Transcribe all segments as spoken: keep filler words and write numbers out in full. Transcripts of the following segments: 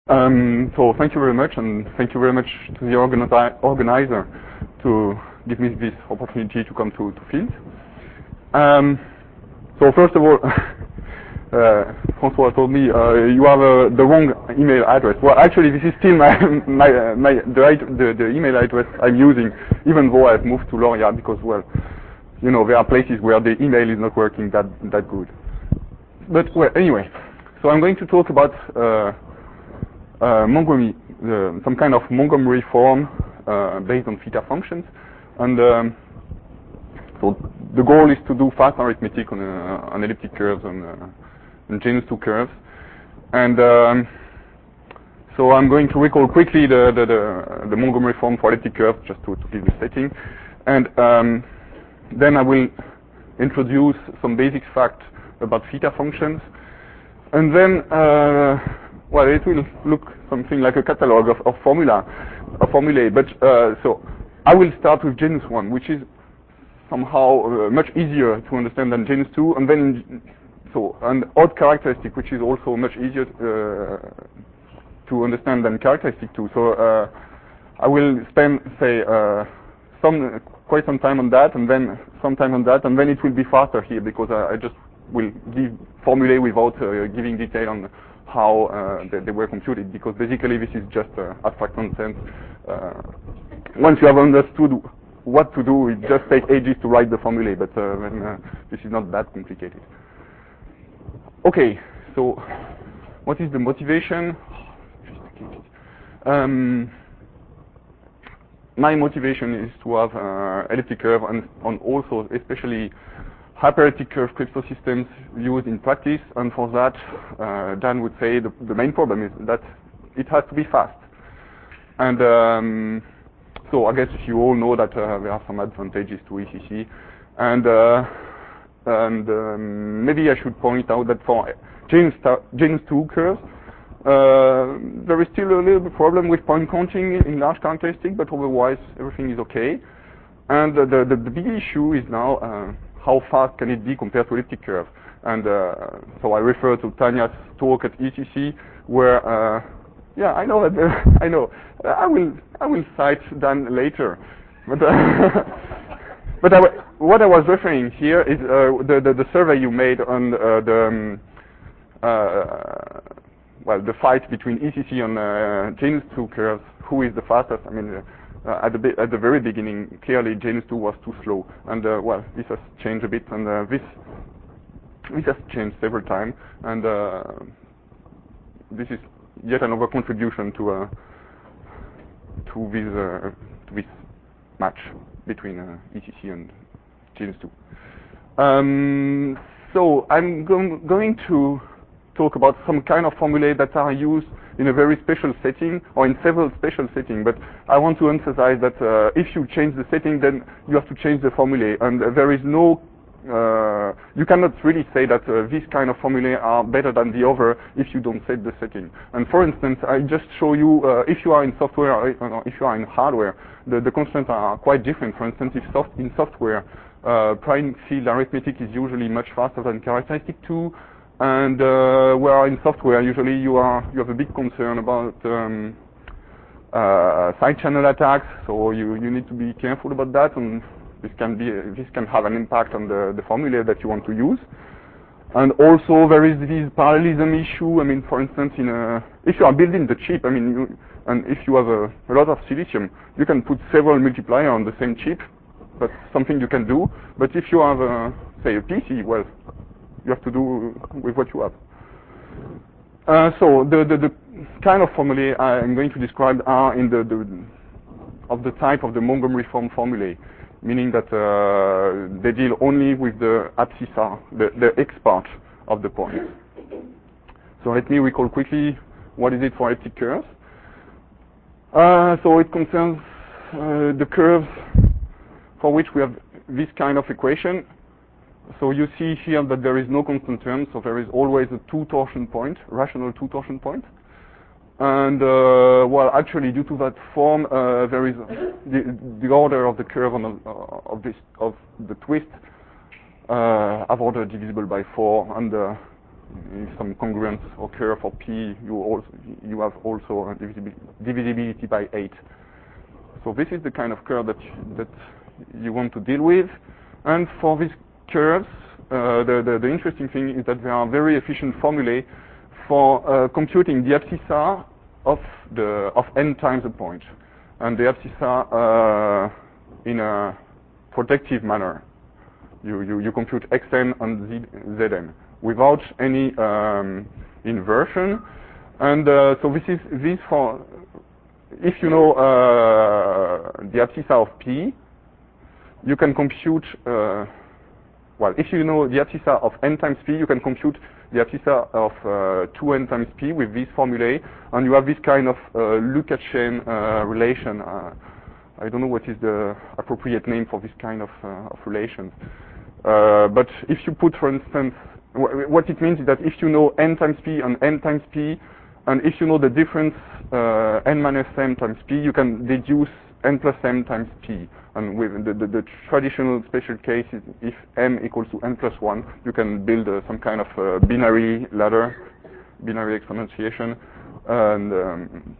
Um, so thank you very much, and thank you very much to the organi organizer to give me this opportunity to come to, to Field. Um, so first of all, uh, François told me uh, you have uh, the wrong email address. Well, actually, this is still my my, uh, my the, the the email address I'm using, even though I've moved to Lauria, because well, you know, there are places where the email is not working that that good. But well, anyway, so I'm going to talk about uh, uh, Montgomery, uh, some kind of Montgomery form uh, based on theta functions, and um, so the goal is to do fast arithmetic on, uh, on elliptic curves and, uh, and genus two curves, and um, so I'm going to recall quickly the the, the, the Montgomery form for elliptic curves just to, to give the setting, and um, then I will introduce some basic facts about theta functions, and then, uh, well, it will look something like a catalog of, of formula, of formulae. But uh, so I will start with genus one, which is somehow uh, much easier to understand than genus two, and then so an odd characteristic, which is also much easier uh, to understand than characteristic two. So uh, I will spend, say, uh, some quite some time on that, and then some time on that, and then it will be faster here because I, I just will give formulae without uh, giving detail on how uh, they, they were computed, because basically this is just uh, abstract nonsense. Uh, once you have understood what to do, it just takes ages to write the formulae, but uh, then, uh, this is not that complicated. Okay, so what is the motivation? Um, my motivation is to have uh, elliptic curve and on also especially hyperelliptic curve cryptosystems used in practice, and for that, uh, Dan would say the, the main problem is that it has to be fast. And um, so I guess you all know that uh, there are some advantages to E C C, and uh, and um, maybe I should point out that for genus, genus two curves, uh, there is still a little bit problem with point counting in large characteristics, but otherwise everything is okay. And uh, the, the the big issue is now uh, how fast can it be compared to elliptic curve? And uh, so I refer to Tanya's talk at E C C, where uh, yeah, I know that uh, I know I will I will cite Dan later, but uh, but I, what I was referring here is uh, the, the the survey you made on uh, the um, uh, well the fight between E C C and uh, genus two curves. Who is the fastest? I mean. Uh, Uh, at the at the very beginning, clearly genus two was too slow, and uh, well, this has changed a bit, and uh, this this has changed several times, and uh, this is yet another contribution to uh, to this uh, to this match between uh, E C C and genus two. Um, so I'm go going to talk about some kind of formulae that are used in a very special setting, or in several special settings, but I want to emphasize that uh, if you change the setting, then you have to change the formulae, and uh, there is no, uh, you cannot really say that uh, these kind of formulae are better than the other if you don't set the setting. And for instance, I just show you, uh, if you are in software, or if you are in hardware, the, the constraints are quite different. For instance, if soft, in software, uh, prime field arithmetic is usually much faster than characteristic two, and uh, where in software usually you are you have a big concern about um, uh, side channel attacks, so you you need to be careful about that, and this can be this can have an impact on the the formula that you want to use. And also there is this parallelism issue. I mean, for instance, in a, if you are building the chip, I mean, you, and if you have a, a lot of silicium, you can put several multipliers on the same chip. That's something you can do. But if you have a, say a P C, well, you have to do with what you have. Uh, so the, the, the kind of formulae I'm going to describe are in the, the of the type of the Montgomery form formulae, meaning that uh, they deal only with the abscissa, the, the X part of the point. So let me recall quickly what is it for elliptic curves. Uh, so it concerns uh, the curves for which we have this kind of equation. So you see here that there is no constant term, so there is always a two torsion point, rational two torsion point. And uh, well, actually, due to that form, uh, there is the, the order of the curve on the, uh, of this of the twist uh, have order divisible by four, and uh, if some congruence occur for P, you also you have also a divisibility, divisibility by eight. So this is the kind of curve that that you want to deal with. And for these curves, uh, the, the the interesting thing is that there are very efficient formulae for uh, computing the abscissa of the of n times a point, and the abscissa uh, in a protective manner. You, you, you compute xn and z, zn without any um, inversion. And uh, so this is this for, if you know uh, the abscissa of P, you can compute, uh, well, if you know the abscissa of n times P, you can compute the abscissa of uh, two n times P with this formulae, and you have this kind of uh, Lukashev uh, relation. Uh, I don't know what is the appropriate name for this kind of, uh, of relations. Uh, but if you put, for instance, wh what it means is that if you know n times P and n times P, and if you know the difference uh, n minus m times P, you can deduce n plus m times P. And with the, the, the traditional special case is if m equals to n plus one, you can build uh, some kind of uh, binary ladder, binary exponentiation. And um,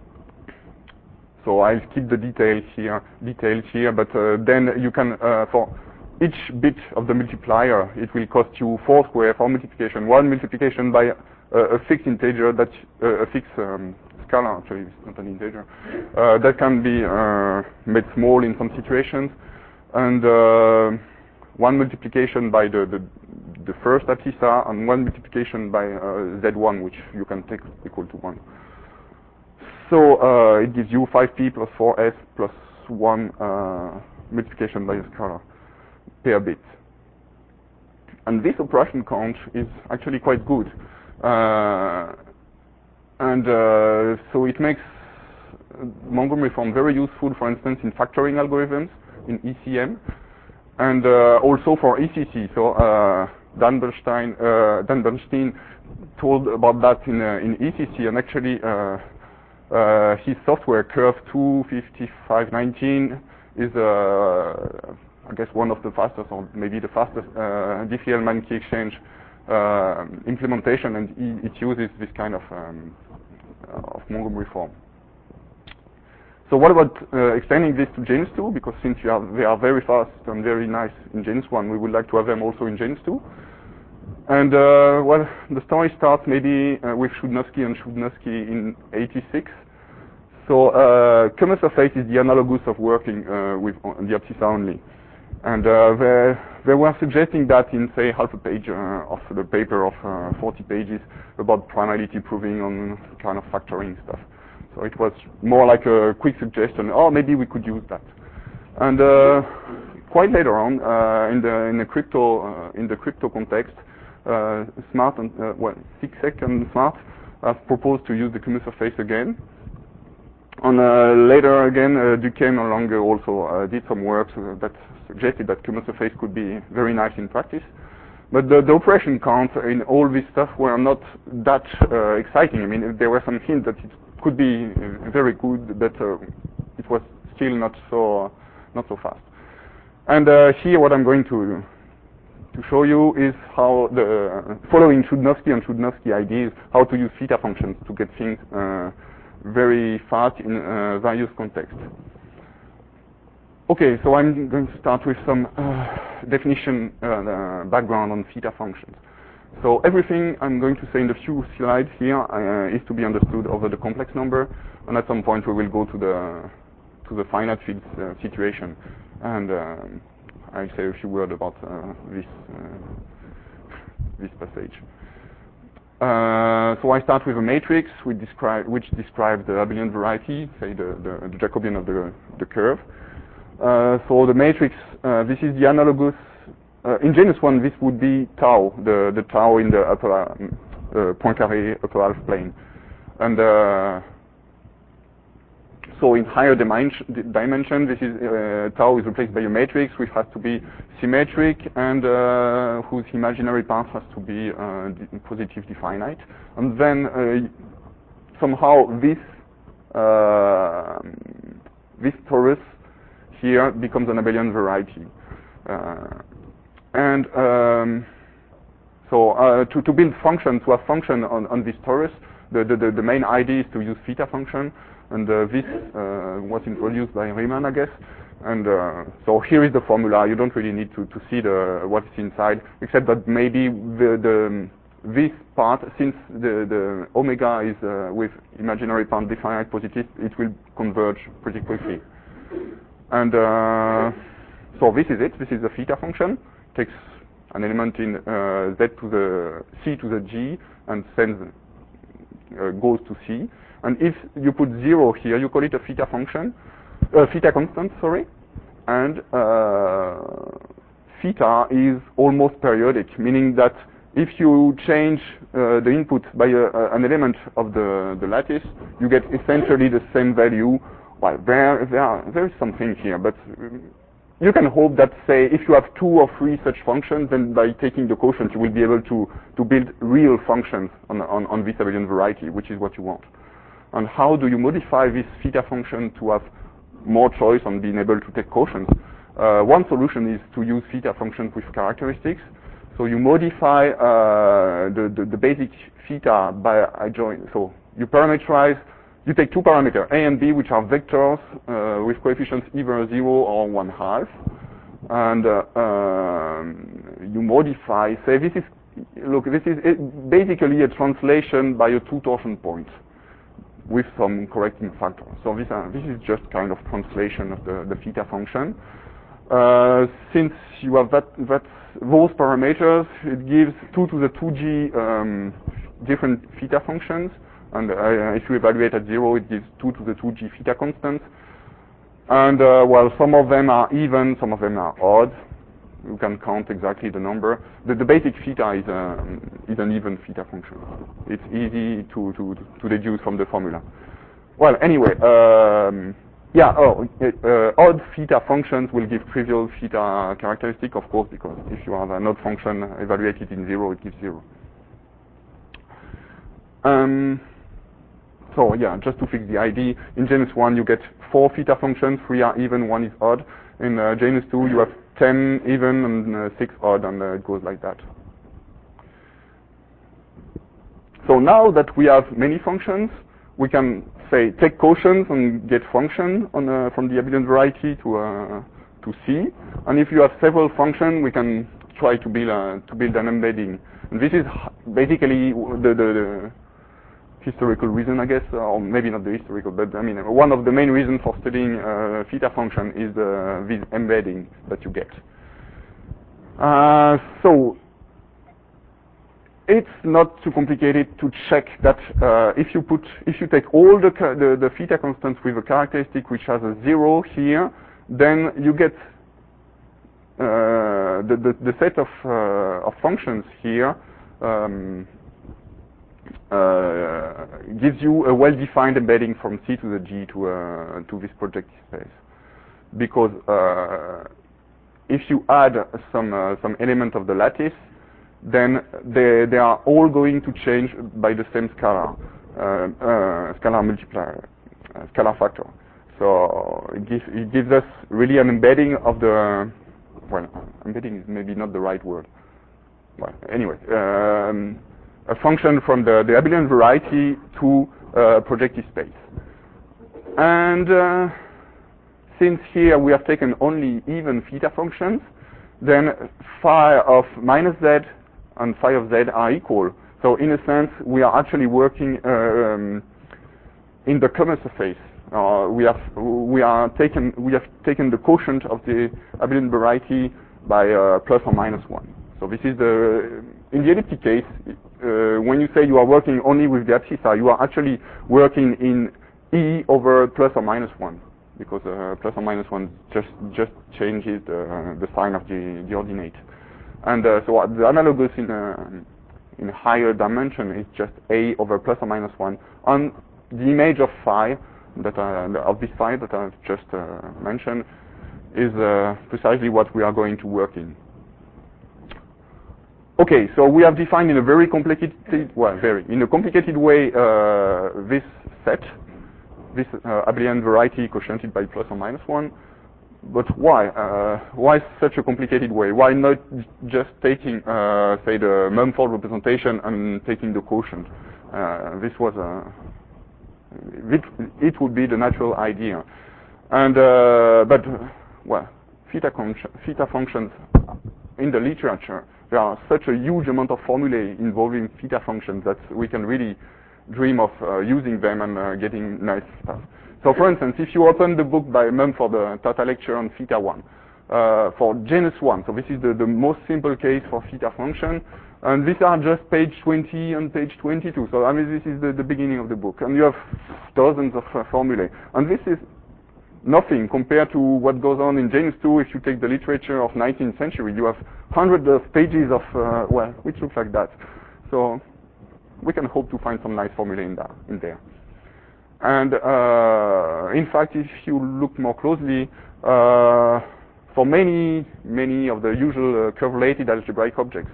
so I'll keep the details here, details here, but uh, then you can, uh, for each bit of the multiplier, it will cost you four square for multiplication. One multiplication by uh, a fixed integer, that uh, a fixed um, scalar, actually, it's not an integer, uh, that can be uh, made small in some situations. And uh, one multiplication by the, the, the first abscissa, and one multiplication by uh, z one, which you can take equal to one. So uh, it gives you five p plus four s plus one uh, multiplication by a scalar per bit. And this operation count is actually quite good. Uh, and uh, so it makes Montgomery form very useful, for instance, in factoring algorithms, in E C M, and uh, also for E C C. So uh, Dan Bernstein, uh, Dan Bernstein told about that in, uh, in E C C, and actually uh, uh, his software, Curve two fifty-five nineteen, is uh, I guess one of the fastest, or maybe the fastest uh, Diffie-Hellman key exchange uh, implementation, and it, it uses this kind of um, of Montgomery form. So what about uh, extending this to Genus two? Because since you have, they are very fast and very nice in Genus one, we would like to have them also in Genus two. And uh, well, the story starts maybe uh, with Chudnovsky and Chudnovsky in eighty-six. So uh, common surface is the analogous of working uh, with the abscissa only. And uh, they, they were suggesting that in, say, half a page uh, of the paper of uh, forty pages about primality proving on kind of factoring stuff. So it was more like a quick suggestion, oh, maybe we could use that. And uh, quite later on, uh, in the in the crypto uh, in the crypto context, uh, Smart and uh, well, SIGSEC and Smart have proposed to use the common surface again. And uh, later again, uh, Duquesne and Lange also uh, did some work uh, that suggested that common surface could be very nice in practice. But the, the operation counts in all this stuff were not that uh, exciting. I mean, there were some hints that it could be uh, very good, but uh, it was still not so uh, not so fast. And uh, here, what I'm going to to show you is how the uh, following Chudnovsky and Chudnovsky ideas, how to use theta functions to get things uh, very fast in uh, various contexts. Okay, so I'm going to start with some uh, definition uh, uh, background on theta functions. So everything I'm going to say in the few slides here uh, is to be understood over the complex number, and at some point we will go to the to the finite field uh, situation, and um, I'll say a few words about uh, this uh, this passage. Uh, so I start with a matrix which, describe, which describes the abelian variety, say the, the, the Jacobian of the, the curve. Uh, so the matrix, uh, this is the analogous, uh, in Genus one this would be tau, the, the tau in the upper um, uh, Poincaré upper half plane. And uh, so in higher dimension, dimension this is, uh, tau is replaced by a matrix which has to be symmetric and uh, whose imaginary part has to be uh, positively finite. And then uh, somehow this uh, this torus here becomes an abelian variety. Uh, and um, So uh, to, to build functions, to have function on, on this torus, the, the, the, the main idea is to use theta function, and uh, this uh, was introduced by Riemann, I guess. And uh, so here is the formula. You don't really need to, to see the what's inside, except that maybe the, the this part, since the, the omega is uh, with imaginary part definite positive, it will converge pretty quickly. And uh, so this is it. This is the theta function. Takes an element in uh, z to the c to the g and sends uh, goes to c. And if you put zero here, you call it a theta function, uh, theta constant, sorry. And uh, theta is almost periodic, meaning that if you change uh, the input by a, a, an element of the, the lattice, you get essentially the same value. Well, there, there, there is something here, but you can hope that, say, if you have two or three such functions, then by taking the quotient, you will be able to, to build real functions on, on, on this abelian variety, which is what you want. And how do you modify this theta function to have more choice on being able to take quotients? Uh, one solution is to use theta functions with characteristics. So you modify uh, the, the, the basic theta by adjoint. So you parameterize, you take two parameters, A and B, which are vectors uh, with coefficients either zero or one half. And uh, um, you modify, say this is, look, this is basically a translation by a two torsion point with some correcting factor. So this, uh, this is just kind of translation of the, the theta function. Uh, since you have that, that those parameters, it gives two to the two g um, different theta functions, and uh, if you evaluate at zero, it gives two to the two g theta constants. And uh, well, some of them are even, some of them are odd. You can count exactly the number. The, the basic theta is, a, is an even theta function. It's easy to, to, to deduce from the formula. Well, anyway, um, yeah, oh, uh, odd theta functions will give trivial theta characteristic, of course, because if you have an odd function evaluated in zero, it gives zero. Um, so yeah, just to fix the I D, in genus one you get four theta functions, three are even, one is odd. In uh, genus two you have ten even and uh, six odd, and uh, it goes like that. So now that we have many functions, we can say take quotients and get function on uh, from the abelian variety to uh, to C. And if you have several functions, we can try to build a, to build an embedding. And this is basically the, the, the historical reason, I guess, or maybe not the historical, but I mean one of the main reasons for studying uh, theta function is uh, this embedding that you get. Uh, so. It's not too complicated to check that uh, if you put, if you take all the, the the theta constants with a characteristic which has a zero here, then you get uh, the, the the set of uh, of functions here um, uh, gives you a well-defined embedding from C to the G to uh, to this projective space, because uh, if you add some uh, some element of the lattice, then they, they are all going to change by the same scalar, uh, uh, scalar multiplier, uh, scalar factor. So it gives, it gives us really an embedding of the, well, embedding is maybe not the right word. Well, anyway, um, a function from the, the abelian variety to uh, projective space. And uh, since here we have taken only even theta functions, then phi of minus z and phi of z are equal. So in a sense, we are actually working uh, um, in the common surface. Uh, we have we are taken we have taken the quotient of the abelian variety by uh, plus or minus one. So this is the in the elliptic case. Uh, when you say you are working only with the abscissa, you are actually working in E over plus or minus one, because uh, plus or minus one just just changes the, the sign of the, the ordinate. And uh, so the analogous in a, in a higher dimension is just A over plus or minus one on the image of phi that uh, of this phi that I've just uh, mentioned is uh, precisely what we are going to work in. Okay, so we have defined in a very complicated, well, very in a complicated way uh, this set, this uh, abelian variety quotiented by plus or minus one. but why? Uh, why such a complicated way? Why not just taking, uh, say, the Mumford representation and taking the quotient? Uh, this was a, it, it would be the natural idea. And, uh, but, well, theta, theta functions in the literature, there are such a huge amount of formulae involving theta functions that we can really dream of uh, using them and uh, getting nice stuff. So for instance, if you open the book by Mumford, the Tata lecture on theta one, uh, for genus one, so this is the, the most simple case for theta function, and these are just page twenty and page twenty-two, so I mean this is the, the beginning of the book, and you have dozens of uh, formulae, and this is nothing compared to what goes on in genus two. If you take the literature of nineteenth century, you have hundreds of pages of, uh, well, which looks like that. So we can hope to find some nice formulae in, that, in there. And uh, in fact, if you look more closely, uh, for many, many of the usual uh, curve-related algebraic objects,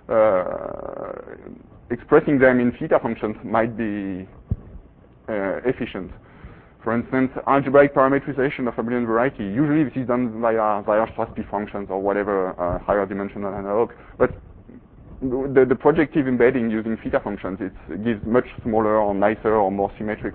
uh, expressing them in theta functions might be uh, efficient. For instance, algebraic parametrization of abelian variety. Usually this is done via, via Strassby functions or whatever uh, higher dimensional analog. But the, the projective embedding using theta functions, it gives much smaller or nicer or more symmetric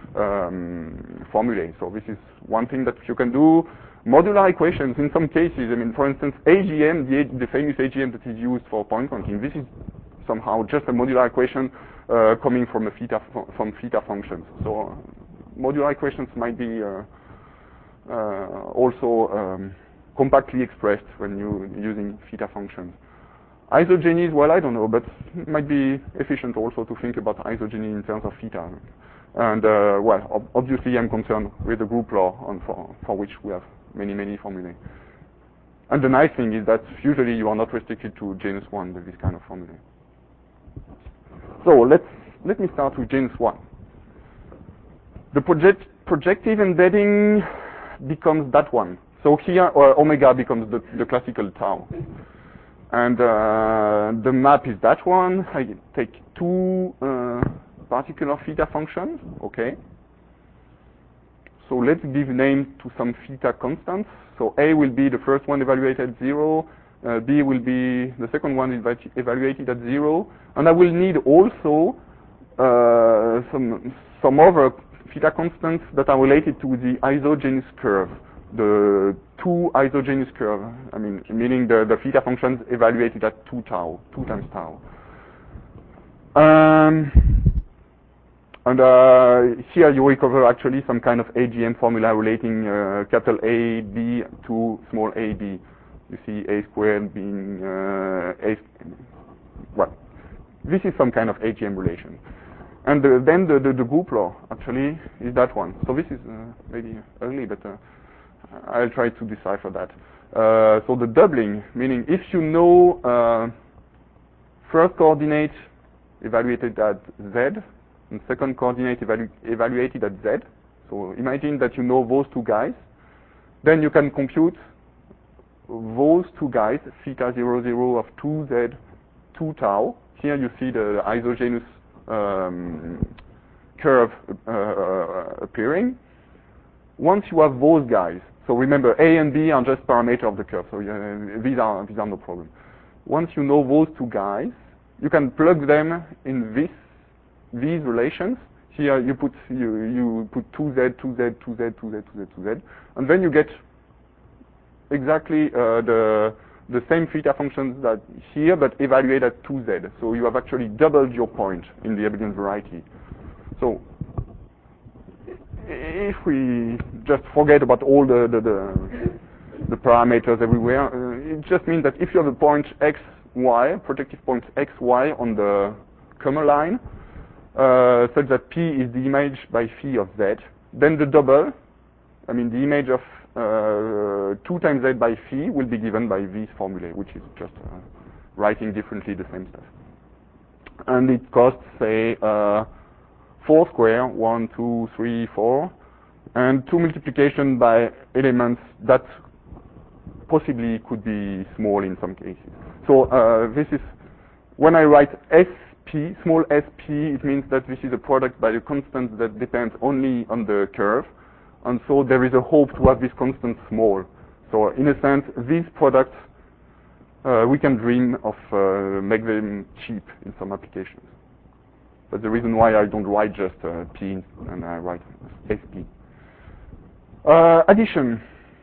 um, formulae. So this is one thing that you can do. Modular equations, in some cases, I mean, for instance, A G M, the, the famous A G M that is used for point counting, this is somehow just a modular equation uh, coming from a theta from theta functions. So uh, modular equations might be uh, uh, also um, compactly expressed when you're using theta functions. Isogenies, well, I don't know, but it might be efficient also to think about isogeny in terms of theta. And, uh, well, ob obviously I'm concerned with the group law on for, for which we have many, many formulae. And the nice thing is that usually you are not restricted to genus one with this kind of formulae. So let's, let me start with genus one. The project, projective embedding becomes that one. So here, uh, omega becomes the, the classical tau. And uh, the map is that one. I take two uh, particular theta functions, okay? So let's give name to some theta constants. So A will be the first one evaluated at zero, uh, B will be the second one evaluated at zero, and I will need also uh, some, some other theta constants that are related to the isogenous curve. The two isogenous curve, I mean, meaning the, the theta functions evaluated at two tau, two times tau. Um, and uh, here you recover actually some kind of A G M formula relating uh, capital A, B to small a, b. You see A squared being uh, A, well, this is some kind of A G M relation. And the, then the, the, the group law actually is that one. So this is uh, maybe early, but uh, I'll try to decipher that. Uh, so the doubling, meaning if you know uh, first coordinate evaluated at z, and second coordinate evalu evaluated at z, so imagine that you know those two guys, then you can compute those two guys, theta zero zero of two z, two tau. Here you see the isogenous um, curve uh, appearing. Once you have those guys, so remember A and B are just parameters of the curve, so uh, these are these are no problem. Once you know those two guys, you can plug them in this these relations. Here you put you you put two z, two z, two z, two z, two z, two z, and then you get exactly uh, the the same theta functions that here, but evaluated at two z. So you have actually doubled your point in the abelian variety. So if we just forget about all the the, the, the parameters everywhere, uh, it just means that if you have a point x, y, projective point x, y on the Kummer line, uh, such that P is the image by phi of z, then the double, I mean the image of uh, two times z by phi will be given by this formulae, which is just uh, writing differently the same stuff. And it costs, say, uh, four square, one, two, three, four, and two multiplication by elements that possibly could be small in some cases. So uh, this is, when I write S P, small s p, it means that this is a product by a constant that depends only on the curve. and so there is a hope to have this constant small. So in a sense, these products, uh, we can dream of uh, make them cheap in some applications. That's the reason why I don't write just uh, P and I write S P. Uh, addition.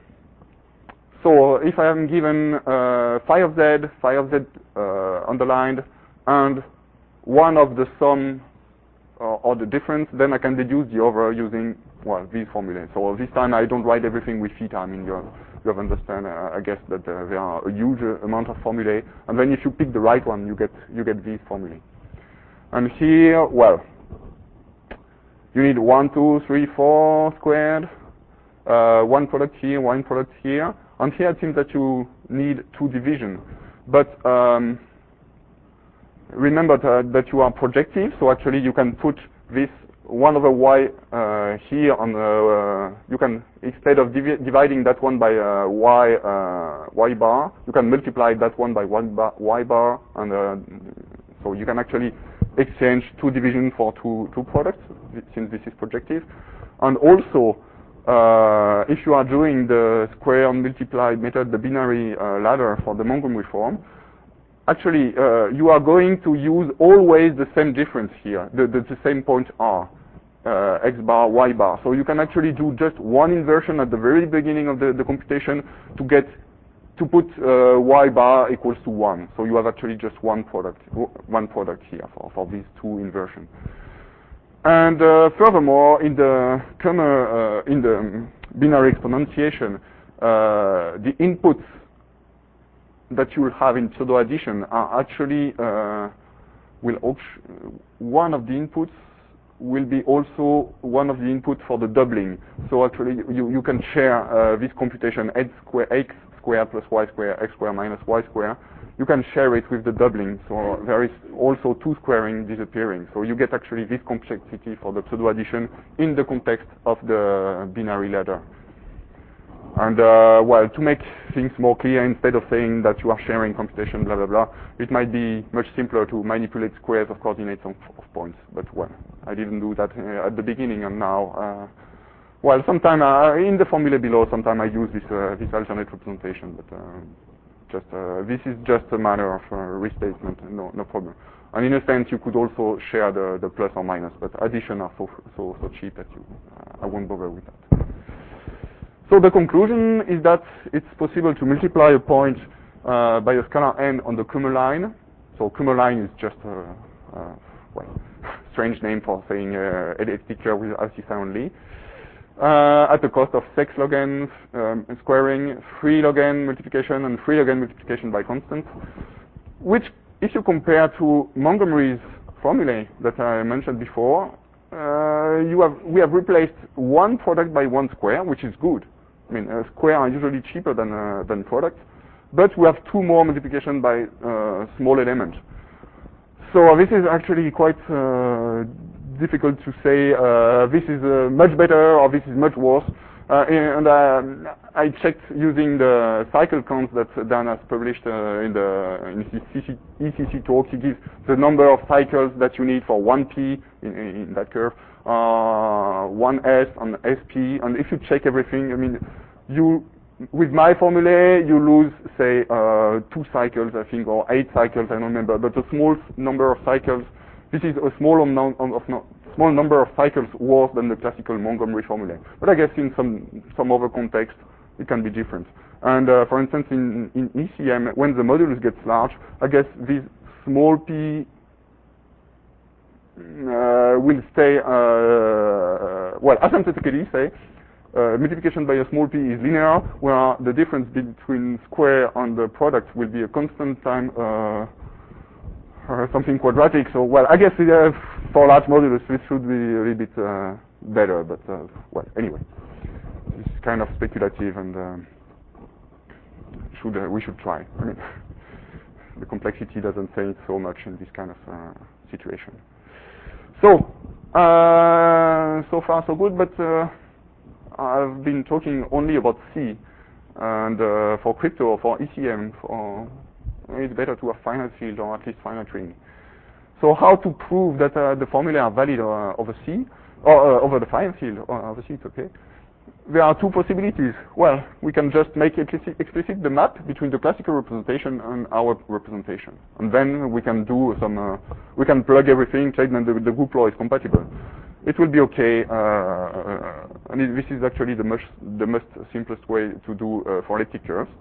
So if I am given uh, phi of z, phi of z uh, underlined, and one of the sum uh, or the difference, then I can deduce the other using, well, these formulae. So this time I don't write everything with theta. I mean, you have, you have understand, uh, I guess, that uh, there are a huge uh, amount of formulae, and then if you pick the right one, you get you get these formulae. And here, well, you need one, two, three, four squared, uh, one product here, one product here. And here it seems that you need two division. But um, remember that, that you are projective, so actually you can put this one over y uh, here on the, uh, you can, instead of divi dividing that one by uh, y, uh, y bar, you can multiply that one by one bar, y bar, and uh, so you can actually exchange two divisions for two, two products, since this is projective. And also, Uh, if you are doing the square multiplied method, the binary uh, ladder for the Montgomery form, actually uh, you are going to use always the same difference here, the, the, the same point R, uh, x bar, y bar. So you can actually do just one inversion at the very beginning of the, the computation to get to put uh, y bar equals to one. So you have actually just one product, one product here for, for these two inversions. And uh, furthermore, in the uh, in the um, binary exponentiation, uh, the inputs that you will have in pseudo addition are actually uh, will one of the inputs will be also one of the inputs for the doubling. So actually, you you can share uh, this computation x square x square plus y square x square minus y square. You can share it with the doubling, so there is also two squaring disappearing. So you get actually this complexity for the pseudo addition in the context of the binary ladder. And uh, well, to make things more clear, instead of saying that you are sharing computation, blah blah blah, it might be much simpler to manipulate squares of coordinates of, of points. But well, I didn't do that uh, at the beginning, and now, uh, well, sometime uh, in the formula below, sometime I use this uh, this alternate representation, but. Uh, Just, uh, this is just a matter of uh, restatement, no, no problem. And in a sense, you could also share the, the plus or minus, but addition are so so so cheap that you, uh, I won't bother with that. So the conclusion is that it's possible to multiply a point uh, by a scalar n on the Kummer line. So Kummer line is just a, a well, strange name for saying uh, elliptic curve with alpha only. Uh, at the cost of six log n um, squaring, three log n multiplication, and three log n multiplication by constants, which, if you compare to Montgomery's formulae that I mentioned before, uh, you have we have replaced one product by one square, which is good. I mean, uh, square are usually cheaper than uh, than products, but we have two more multiplication by uh, small element. So this is actually quite uh, difficult to say uh, this is uh, much better or this is much worse. Uh, and uh, I checked using the cycle counts that Dan has published uh, in the in his E C C talk. He gives the number of cycles that you need for one P in, in that curve, uh, one S and S P. And if you check everything, I mean, you with my formulae, you lose, say, uh, two cycles, I think, or eight cycles, I don't remember, but a small number of cycles. This is a small amount of, of no, small number of cycles worse than the classical Montgomery formulae. But I guess in some some other context, it can be different. And uh, for instance, in, in E C M, when the modulus gets large, I guess this small p uh, will stay, uh, well, asymptotically, say, Uh, multiplication by a small p is linear, where the difference between square and the product will be a constant time uh, uh, something quadratic. So, well, I guess uh, for large modulus this should be a little bit uh, better, but uh, well, anyway, it's kind of speculative, and uh, should uh, we should try. I mean, the complexity doesn't say it so much in this kind of uh, situation. So, uh, so far so good, but. Uh, I've been talking only about C, and uh, for crypto or for E C M, for, it's better to have finite field or at least finite ring. So how to prove that uh, the formulae are valid uh, over C, or uh, over the finite field? Or over C, it's okay. there are two possibilities. Well, we can just make explicit, explicit the map between the classical representation and our representation. And then we can do some, uh, we can plug everything, check that the, the group law is compatible. It will be okay, uh, and it, this is actually the most, the most simplest way to do uh, for elliptic curves.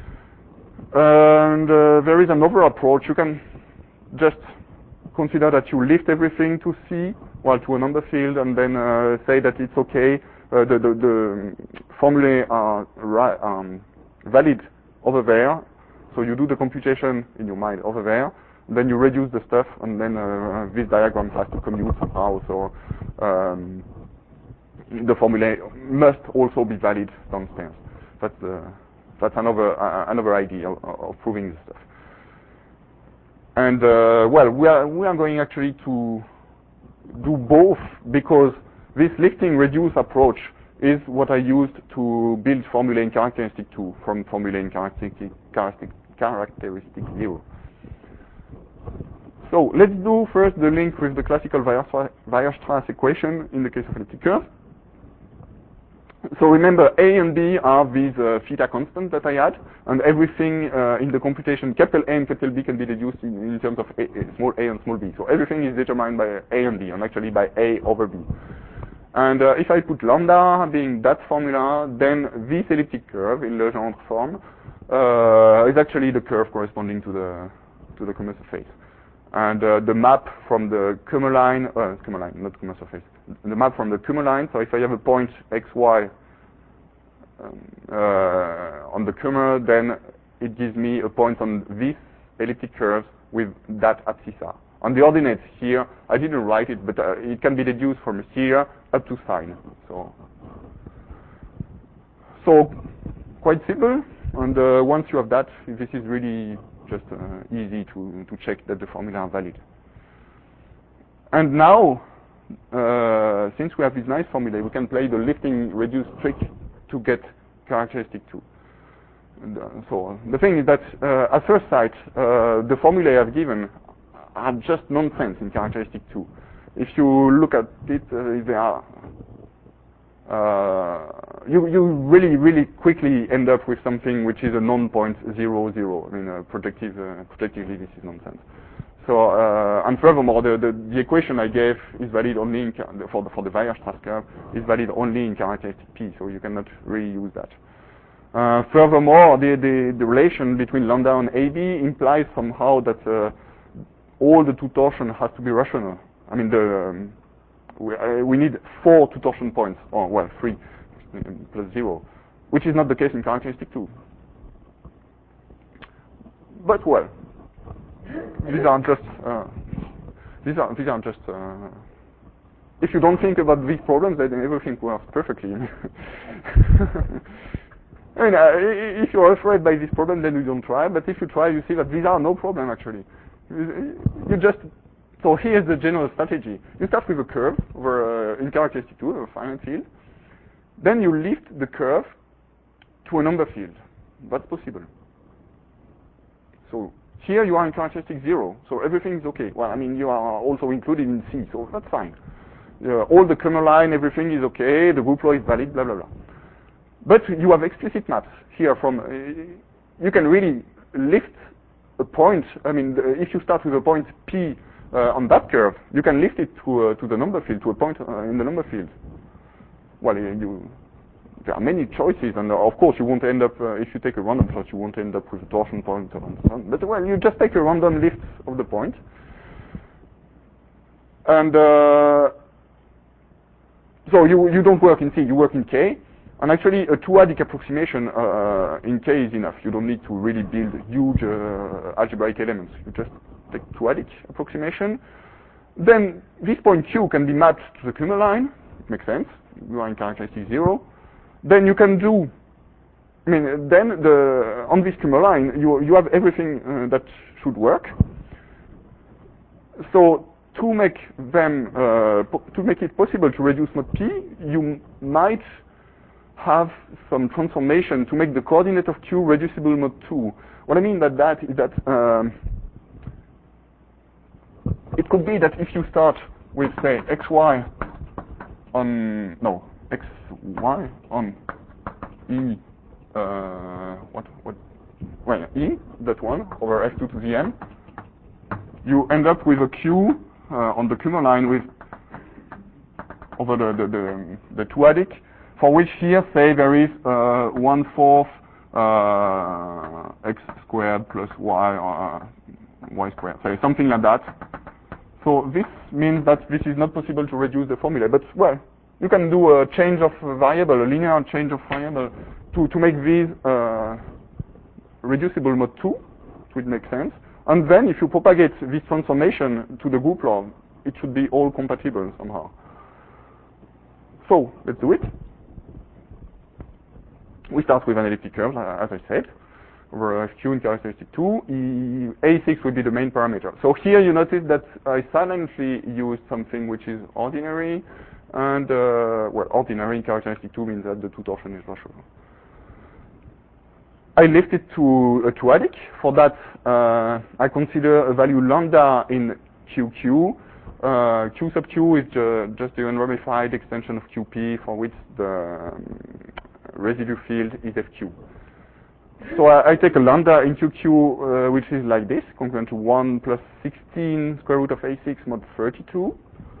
And uh, there is another approach. You can just consider that you lift everything to C, well, to a number field, and then uh, say that it's okay. Uh, the, the, the formulae are um, valid over there, so you do the computation in your mind over there, then you reduce the stuff, and then uh, this diagram has to commute somehow, so um, the formulae must also be valid downstairs. That's, uh, that's another, uh, another idea of, of proving this stuff. And uh, well, we are, we are going actually to do both, because this lifting reduce approach is what I used to build formulae in characteristic two from formulae in characteristic, characteristic, characteristic zero. So let's do first the link with the classical Weierstrass equation in the case of elliptic curve. So remember, A and B are these uh, theta constants that I had, and everything uh, in the computation, capital A and capital B, can be deduced in, in terms of a, a, small a and small b. So everything is determined by A and B, and actually by A over B. And uh, if I put lambda being that formula, then this elliptic curve in Legendre form uh, is actually the curve corresponding to the to the Kummer surface. And uh, the map from the Kummer line, uh, Kummer line, not Kummer surface, the map from the Kummer line. So if I have a point x, y um, uh, on the Kummer, then it gives me a point on this elliptic curve with that abscissa. On the ordinates here, I didn't write it, but uh, it can be deduced from here up to sine. So, so quite simple. And uh, once you have that, this is really just uh, easy to, to check that the formula are valid. And now, uh, since we have this nice formula, we can play the lifting reduce trick to get characteristic two. And, uh, so the thing is that uh, at first sight, uh, the formulae I've given are just nonsense in characteristic two. If you look at it, uh, they are uh, you you really really quickly end up with something which is a non-point zero zero. I mean, uh, projective uh, projectively this is nonsense. So uh, and furthermore, the, the the equation I gave is valid only in for the for the Weierstrass curve is valid only in characteristic P. So you cannot really use that. Uh, furthermore, the, the the relation between lambda and A B implies somehow that uh, all the two torsion has to be rational. I mean, the um, we, uh, we need four two torsion points, or well, three plus zero, which is not the case in characteristic two. But well, these are just uh, these are these are just. Uh, if you don't think about these problems, then everything works perfectly. I mean, uh, if you're afraid by this problem, then you don't try. But if you try, you see that these are no problem actually. You just, so here's the general strategy. You start with a curve over uh, in characteristic two, a finite field. Then you lift the curve to a number field. That's possible. So here you are in characteristic zero, so everything is okay. Well, I mean, you are also included in C, so that's fine. Uh, all the Kummer line, everything is okay, the group law is valid, blah, blah, blah. But you have explicit maps here from, uh, you can really lift a point. I mean, if you start with a point P uh, on that curve, you can lift it to, uh, to the number field, to a point uh, in the number field. Well, you, there are many choices, and uh, of course you won't end up, uh, if you take a random shot, you won't end up with a torsion point and so on. But well, you just take a random lift of the point. And uh, so you, you don't work in C, you work in K. And actually, a two-adic approximation uh, in K is enough. You don't need to really build huge uh, algebraic elements. You just take two-adic approximation. Then this point Q can be mapped to the Kummer line. It makes sense. You are in characteristic zero. Then you can do, I mean, then the on this Kummer line, you you have everything uh, that should work. So to make them, uh, to make it possible to reduce mod P, you might have some transformation to make the coordinate of Q reducible mod two. What I mean by that is that um, it could be that if you start with, say, xy on, no, x, y on e, uh, what, what, well, e dot one over f two to the n, you end up with a q uh, on the Kummer line with over the, the, the, the two-adic, for which here, say, there is uh, one-fourth uh, x squared plus y, or uh, y squared, say, something like that. So this means that this is not possible to reduce the formula, but, well, you can do a change of variable, a linear change of variable, to, to make these uh, reducible mod two, it would make sense. And then if you propagate this transformation to the group law, it should be all compatible somehow. So let's do it. We start with an elliptic curve, uh, as I said, over F Q in characteristic two. E A six would be the main parameter. So here you notice that I silently used something which is ordinary, and uh, well, ordinary in characteristic two means that the two torsion is Roche. I lift it to a two-adic. For that, uh, I consider a value lambda in Q Q. Uh, Q sub Q is ju just the unramified extension of Q P, for which the um, residue field is F Q. So I, I take a lambda in Q Q, uh, which is like this, congruent to one plus sixteen square root of A six mod thirty-two.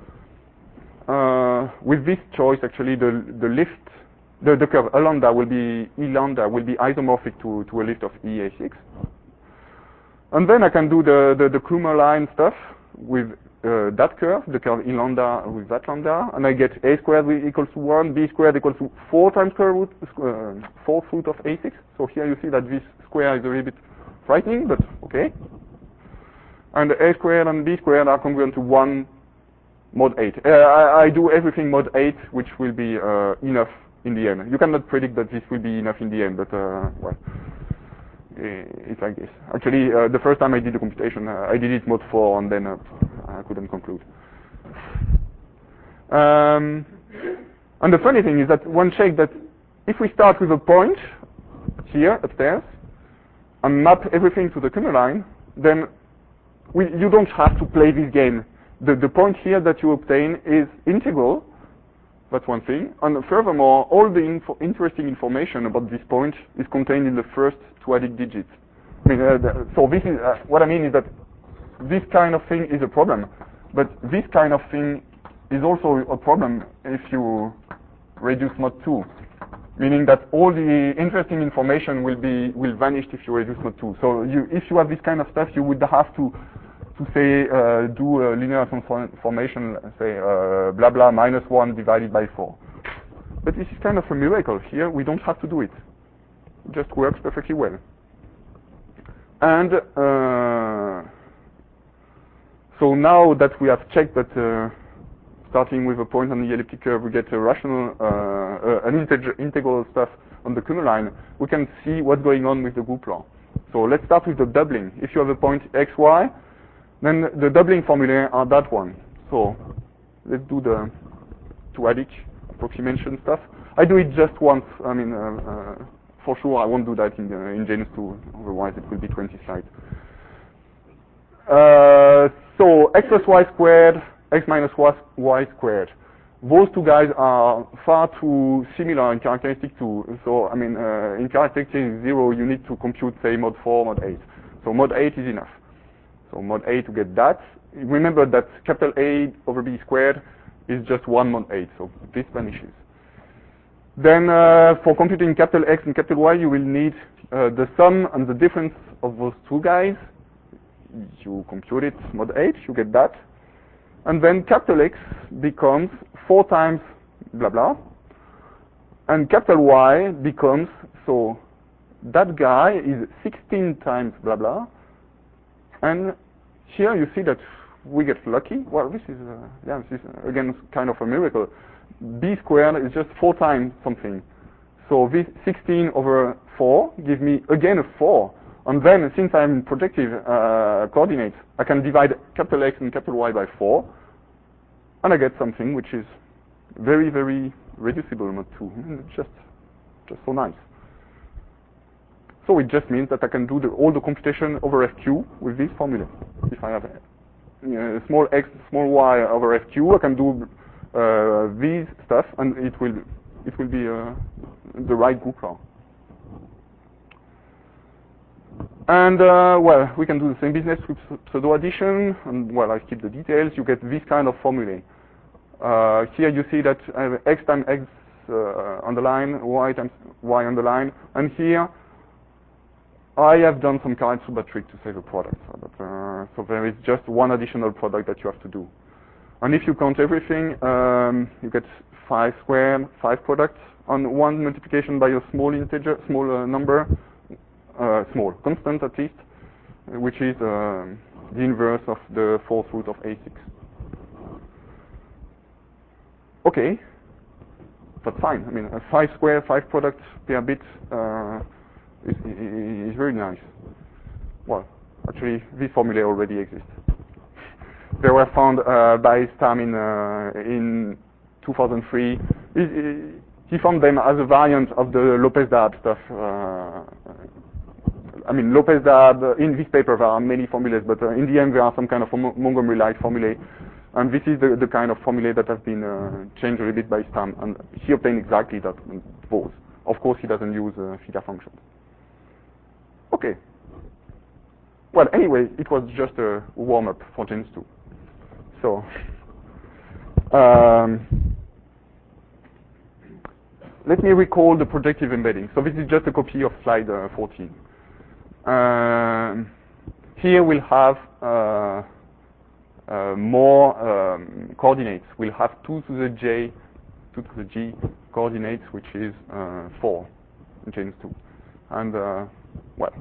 Uh, with this choice, actually, the, the lift, the, the curve, a lambda will be, E lambda will be isomorphic to, to a lift of E A six. And then I can do the, the, the Kummer line stuff with uh, that curve, the curve E lambda with that lambda, and I get A squared equals to one, B squared equals to four times square root, uh, fourth root of A six. So here you see that this square is a little bit frightening, but okay. And A squared and B squared are congruent to one mod eight. Uh, I, I do everything mod eight, which will be uh, enough in the end. You cannot predict that this will be enough in the end, but uh, well, it's like this. Actually, uh, the first time I did the computation, uh, I did it mod four, and then uh, I couldn't conclude. Um, and the funny thing is that one check that if we start with a point here upstairs and map everything to the Kummer line, then we, you don't have to play this game. The, the point here that you obtain is integral. That's one thing. And furthermore, all the info interesting information about this point is contained in the first two-adic digits. I mean, uh, the, so this is uh, what I mean is that this kind of thing is a problem, but this kind of thing is also a problem if you reduce mod two, meaning that all the interesting information will be will vanish if you reduce mod two. So you, if you have this kind of stuff, you would have to to say uh, do a linear transformation, say uh, blah blah minus one divided by four. But this is kind of a miracle. Here we don't have to do it. It just works perfectly well. And uh, so now that we have checked that uh, starting with a point on the elliptic curve, we get a rational, uh, uh, an integer, integral stuff on the Kummer line, we can see what's going on with the group law. So let's start with the doubling. If you have a point x, y, then the doubling formulae are that one. So let's do the two-adic approximation stuff. I do it just once. I mean, uh, uh, for sure, I won't do that in, uh, in Genus two. Otherwise, it will be twenty slides. Uh, so x plus y squared, x minus y squared. Those two guys are far too similar in characteristic two. So, I mean, uh, in characteristic zero, you need to compute, say, mod four, mod eight. So mod eight is enough. So mod A to get that. Remember that capital A over B squared is just one mod eight, so this vanishes. Then uh, for computing capital X and capital Y, you will need uh, the sum and the difference of those two guys. You compute it, mod eight, you get that. And then capital X becomes four times blah blah. And capital Y becomes, so that guy is sixteen times blah blah. And here you see that we get lucky. Well, this is, uh, yeah, this is uh, again kind of a miracle. B squared is just four times something. So this sixteen over four gives me again a four. And then since I'm in projective uh, coordinates, I can divide capital X and capital Y by four. And I get something which is very, very reducible mod two. It's just, just so nice. So it just means that I can do the, all the computation over F Q with this formula. If I have you know, small x, small y over F Q, I can do uh, these stuff, and it will it will be uh, the right group law. And, uh, well, we can do the same business with pseudo addition, and, well, I skip the details. You get this kind of formulae. Uh, here you see that I have x times x uh, on the line, y times y on the line, and here I have done some Karatsuba trick to save a product. So, that, uh, so there is just one additional product that you have to do. And if you count everything, um, you get five squared, five products, on one multiplication by a small integer, small uh, number, uh, small, constant at least, which is uh, the inverse of the fourth root of A six. Okay, that's fine. I mean, a five square, five products per bit uh, is, is very nice. Well, actually, this formula already exists. They were found uh, by Stam in uh, in two thousand three. He, he found them as a variant of the Lopez-Dab stuff. Uh, I mean, Lopez-Dab, in this paper there are many formulas, but uh, in the end there are some kind of Montgomery-like formulae. And this is the, the kind of formulae that has been uh, changed a little bit by Stam. And he obtained exactly that, those. Of course, he doesn't use uh, theta functions. Okay. Well, anyway, it was just a warm-up for Genus two. So, um, let me recall the projective embedding. So this is just a copy of slide uh, fourteen. Um, here we'll have uh, uh, more um, coordinates. We'll have two to the j, two to the g coordinates, which is uh, four in Genus two. And, uh, well,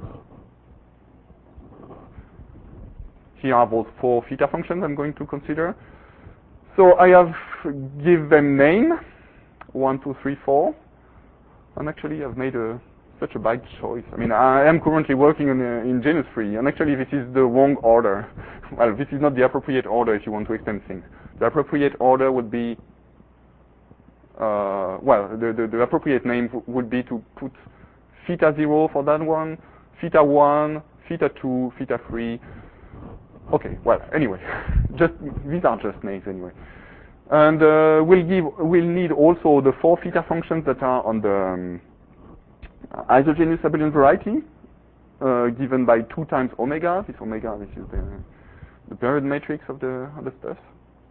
here are those four theta functions I'm going to consider. So I have give them name, one, two, three, four. And actually I've made a, such a bad choice. I mean, I am currently working on, uh, in Genus three, and actually this is the wrong order. Well, this is not the appropriate order if you want to extend things. The appropriate order would be, uh, well, the, the, the appropriate name would be to put theta zero for that one, theta one, theta two, theta three. Okay, well, anyway, just these are just names anyway. And uh, we'll give, we'll need also the four theta functions that are on the um, isogenous abelian variety, uh, given by two times omega. This omega, this is the, the period matrix of the, of the stuff.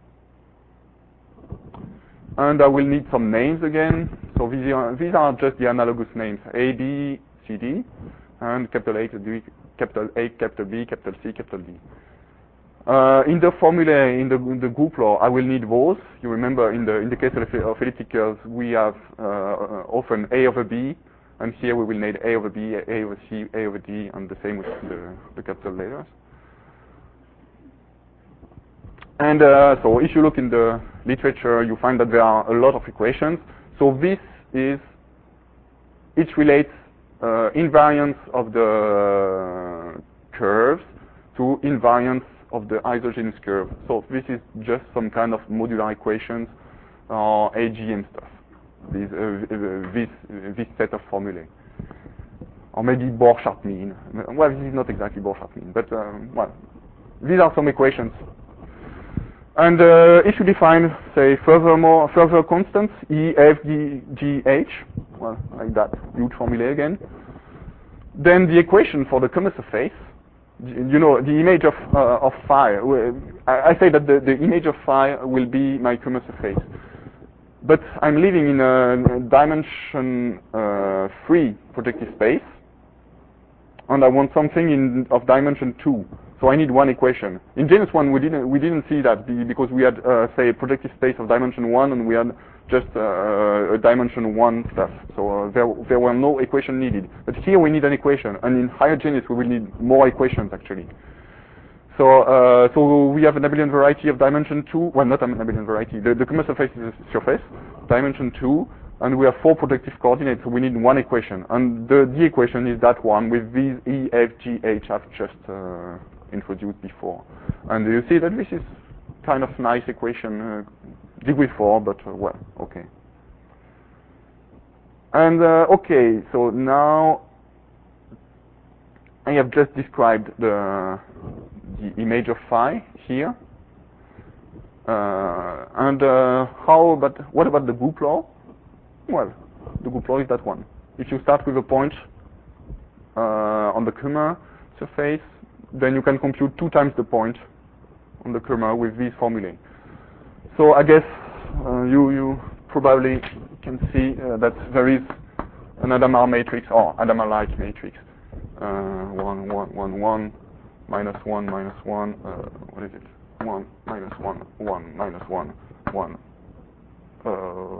And I will need some names again. So these are, these are just the analogous names, A, B, C, D, and capital A, capital B, capital A, capital B, capital C, capital D. Uh, in the formula, in the, in the group law, I will need those. You remember in the in the case of, of elliptic curves, we have uh, often A over B, and here we will need A over B, A over C, A over D, and the same with the, the capital letters. And uh, so if you look in the literature, you find that there are a lot of equations. So this is, it relates uh, invariance of the curves to invariance of the isogenous curve. So this is just some kind of modular equations or A G M stuff. This, uh, this, this set of formulae. Or maybe Borchardt mean. Well, this is not exactly Borchardt mean, but um, well, these are some equations. And uh, if you define, say, furthermore, further constants, E, F, G, G, H, well, like that, huge formulae again, then the equation for the Kummer surface, you know, the image of uh, of phi. I, I say that the, the image of phi will be my Kummer surface, but I'm living in a dimension uh, three projective space, and I want something in of dimension two. So I need one equation. In Genus one, we didn't we didn't see that because we had uh, say a projective space of dimension one, and we had just uh, a dimension one stuff. So uh, there there were no equation needed. But here we need an equation, and in higher Genus we will need more equations actually. So uh, so we have an abelian variety of dimension two. Well, not an abelian variety. The the Kummer surface is a surface, dimension two, and we have four projective coordinates. So we need one equation, and the the equation is that one with these E, F, G, H I've just uh, introduced before. And you see that this is kind of nice equation, uh, degree four, but uh, well, okay. And uh, okay, so now I have just described the the image of phi here. Uh, and uh, how about what about the group law? well, the group law is that one. If you start with a point uh, on the Kermer surface, then you can compute two times the point on the Kermer with these formulae. So I guess uh, you you probably can see uh, that there is an Hadamard matrix or Hadamard-like matrix. Uh, one, one, one, one, minus one, minus one. Uh, what is it? One, minus one, one, minus one, one. Uh,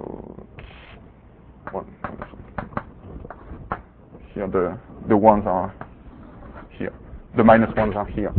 one, minus one. Here the the ones are here. The minus ones are here.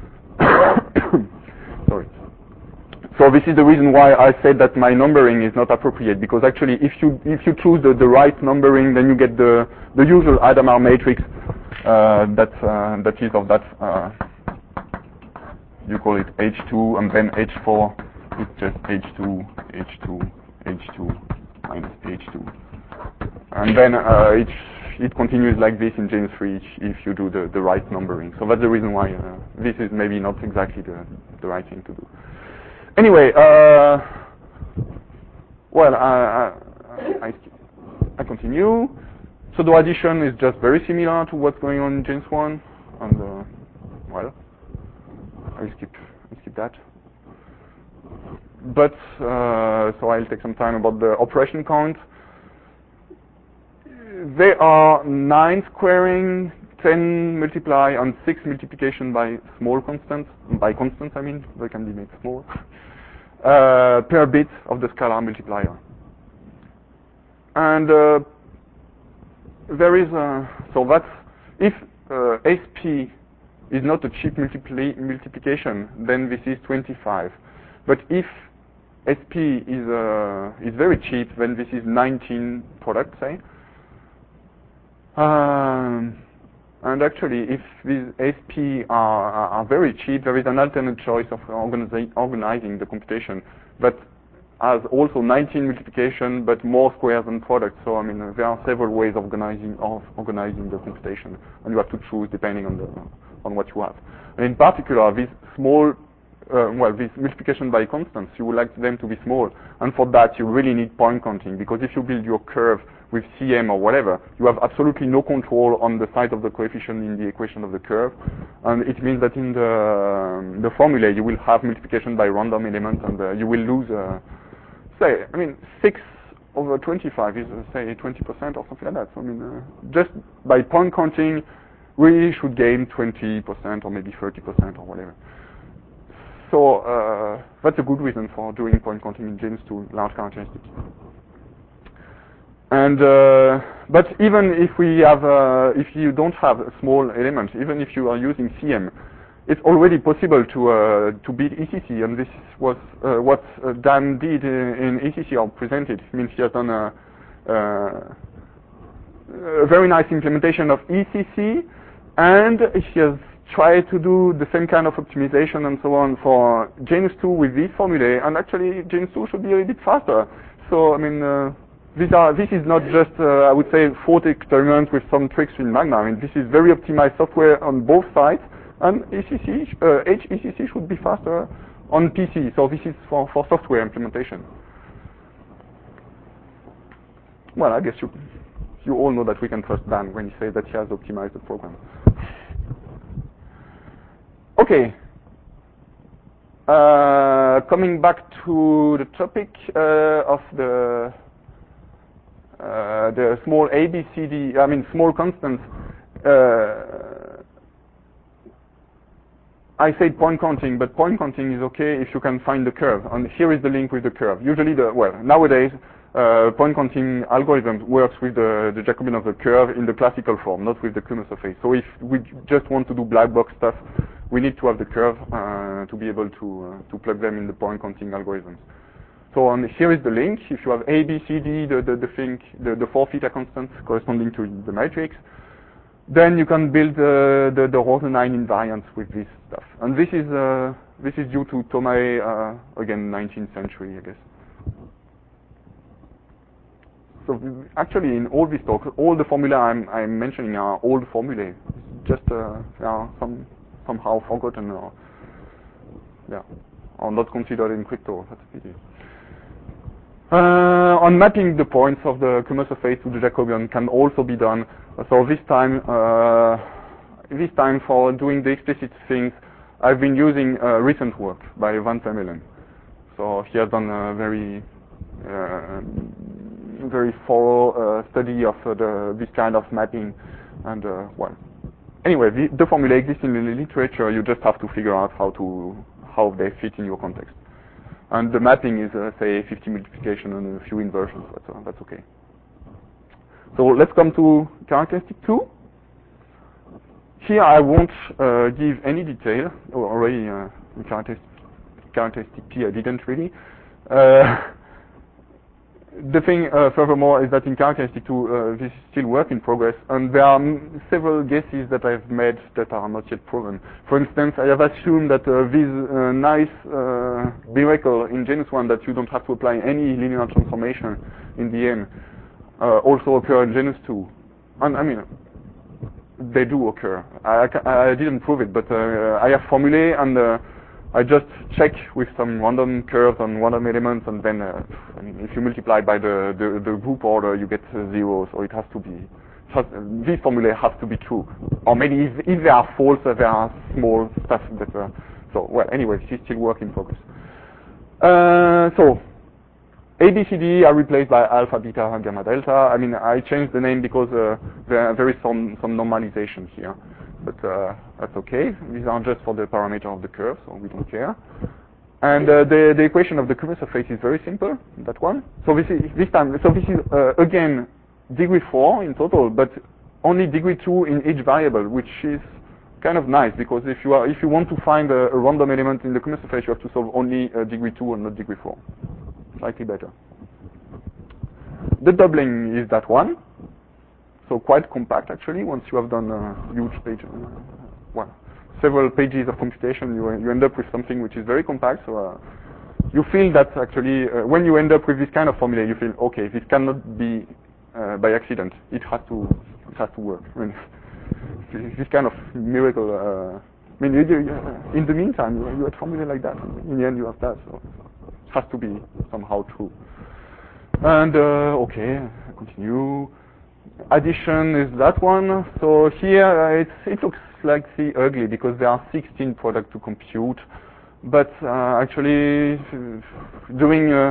Sorry. So this is the reason why I said that my numbering is not appropriate, because actually if you if you choose the, the right numbering, then you get the the usual Hadamard matrix uh, that uh, that is of that uh, you call it H two, and then H four is just H two, H two, H two minus H two, and then uh, it it continues like this in James three if you do the the right numbering. So that's the reason why uh, this is maybe not exactly the the right thing to do. Anyway, uh, well, I, I, I continue. Pseudo addition is just very similar to what's going on in James one, and uh, well, I skip, I skip that. But uh, so I'll take some time about the operation count. There are nine squaring, ten multiply, and six multiplication by small constants. By constants, I mean, they can be made small. Uh, per bit of the scalar multiplier. And uh, there is, a, so that's, if uh, S P is not a cheap multipli multiplication, then this is twenty-five. But if S P is, uh, is very cheap, then this is nineteen products, say. Um, And actually, if these S P are, are very cheap, there is an alternate choice of organizi organizing the computation that has also nineteen multiplication, but more squares than products. So I mean, uh, there are several ways of organizing of organizing the computation, and you have to choose depending on the on what you have. And in particular, these small, uh, well, these multiplication by constants, you would like them to be small, and for that you really need point counting, because if you build your curve with C M or whatever, you have absolutely no control on the size of the coefficient in the equation of the curve, and it means that in the um, the formula you will have multiplication by random elements, and uh, you will lose, uh, say, I mean, six over twenty-five is uh, say twenty percent or something like that. So I mean, uh, just by point counting, we should gain twenty percent or maybe thirty percent or whatever. So uh, that's a good reason for doing point counting in James two large characteristics. And uh, but even if we have, uh, if you don't have a small element, even if you are using C M, it's already possible to uh, to beat E C C, and this was uh, what uh, Dan did in, in E C C or presented. It means he has done a, uh, a very nice implementation of E C C, and he has tried to do the same kind of optimization and so on for James two with this formulae, and actually James two should be a bit faster. So I mean. Uh, These are, this is not just, uh, I would say, thought experiments with some tricks in Magma. I mean, this is very optimized software on both sides, and E C C, uh, H E C C should be faster on P C. So this is for, for software implementation. Well, I guess you, you all know that we can trust Dan when he says that he has optimized the program. Okay. Uh, coming back to the topic uh, of the Uh, the small A, B, C, D, I mean small constants, uh, I said point counting, but point counting is okay if you can find the curve. And here is the link with the curve. Usually, the well, nowadays, uh, point counting algorithm works with the, the Jacobian of the curve in the classical form, not with the Kermer surface. So if we just want to do black box stuff, we need to have the curve uh, to be able to, uh, to plug them in the point counting algorithms. So um, here is the link. If you have A, B, C, D, the, the, the thing, the, the four theta constants corresponding to the matrix, then you can build uh, the, the Rosenheim invariants with this stuff. And this is, uh, this is due to Tomei, uh, again, nineteenth century, I guess. So actually, in all these talks, all the formula I'm, I'm mentioning are old formulae. Just uh, are some, somehow forgotten or, yeah, or not considered in crypto. That's a pity. Uh, on mapping the points of the Kummer surface to the Jacobian can also be done. So this time, uh, this time for doing the explicit things, I've been using uh, recent work by Van Vermeulen. So he has done a very, uh, very thorough uh, study of uh, the, this kind of mapping, and uh, well, anyway, the, the formula exists in the literature. You just have to figure out how to how they fit in your context. And the mapping is, uh, say, fifty multiplication and a few inversions, but uh, that's okay. So let's come to characteristic two. Here I won't uh, give any detail. Oh, already uh, in characteristic, characteristic P I didn't really. Uh, The thing, uh, furthermore, is that in characteristic two, uh, this is still work in progress, and there are m several guesses that I've made that are not yet proven. For instance, I have assumed that uh, this uh, nice uh, miracle in genus one that you don't have to apply any linear transformation in the end uh, also occur in genus two. And I mean, they do occur. I, I, I didn't prove it, but uh, I have formulae, and uh, I just check with some random curves and random elements, and then uh, I mean, if you multiply by the, the, the group order, you get uh, zero, so it has to be, has, these formulae have to be true. Or maybe if, if they are false, uh, there are small stuff that, uh, so, well, anyway, this is still work in progress. Uh, so, A, B, C, D are replaced by alpha, beta, gamma, delta. I mean, I changed the name because uh, there, there is some, some normalization here. But uh, that's okay. These are just for the parameter of the curve, so we don't care. And uh, the, the equation of the Kummer surface is very simple, that one. So this is this time. So this is uh, again degree four in total, but only degree two in each variable, which is kind of nice because if you are if you want to find a, a random element in the Kummer surface, you have to solve only uh, degree two and not degree four. Slightly better. The doubling is that one. So quite compact actually. Once you have done a huge page, uh, well, several pages of computation, you you end up with something which is very compact. So uh, you feel that actually uh, when you end up with this kind of formula, you feel okay. This cannot be uh, by accident. It has to it has to work. I mean, this kind of miracle. Uh, I mean, you, you, in the meantime, you, you had formula like that. In the end, you have that. So it has to be somehow true. And uh, okay, continue. Addition is that one. So here uh, it's, it looks slightly ugly because there are sixteen products to compute. But uh, actually, doing uh,